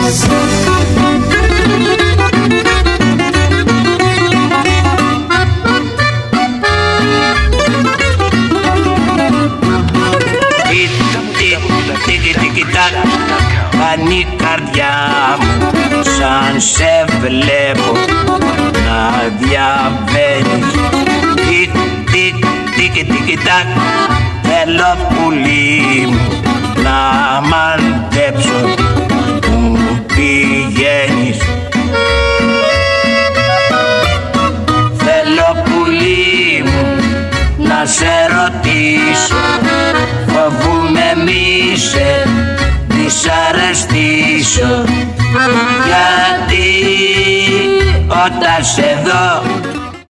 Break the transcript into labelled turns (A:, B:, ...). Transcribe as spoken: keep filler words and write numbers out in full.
A: Κάνει η καρδιά μου σαν σε βλέπω να διαβαίνεις. Τικ, τικ, τικ, τικ, τακ, θέλω πουλί μου να μαντέψω που πηγαίνεις. Θέλω πουλί μου να σε ρωτήσω, φοβούμαι μη σε δυσαρεστήσω, γιατί όταν σε δω